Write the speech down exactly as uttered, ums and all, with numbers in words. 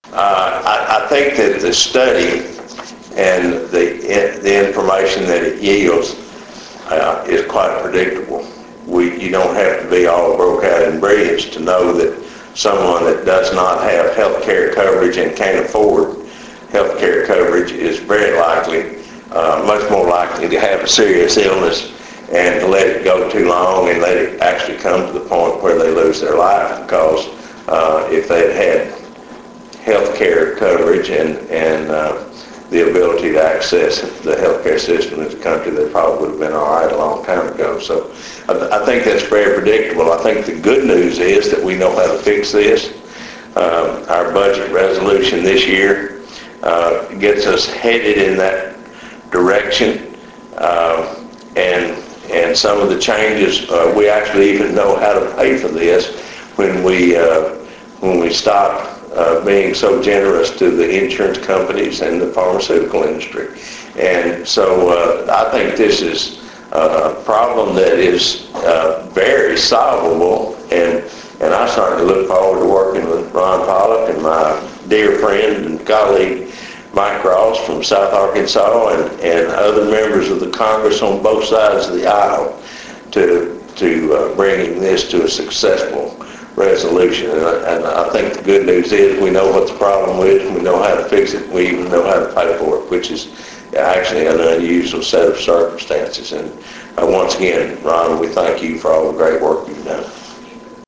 Uh, I, I think that the study and the the information that it yields uh, is quite predictable. We you don't have to be all broke out in brilliance to know that someone that does not have health care coverage and can't afford health care coverage is very likely, uh, much more likely to have a serious illness and to let it go too long and let it actually come to the point where they lose their life, because uh, if they'd had health care coverage and, and uh, the ability to access the healthcare system in the country, they probably would have been all right a long time ago. So I, th- I think that's very predictable. I think the good news is that we know how to fix this. Um, our budget resolution this year uh, gets us headed in that direction, uh, and and some of the changes, uh, we actually even know how to pay for this when we uh, when we stop uh, being so generous to the insurance companies and the pharmaceutical industry. And so uh, I think this is a problem that is uh, very solvable, and and I certainly look forward to working with Ron Pollock and my dear friend and colleague Mike Ross from South Arkansas, and, and other members of the Congress on both sides of the aisle to to uh, bringing this to a successful resolution. And I, and I think the good news is we know what the problem is, we know how to fix it, we even know how to pay for it, which is actually an unusual set of circumstances. And uh, once again, Ron, we thank you for all the great work you've done.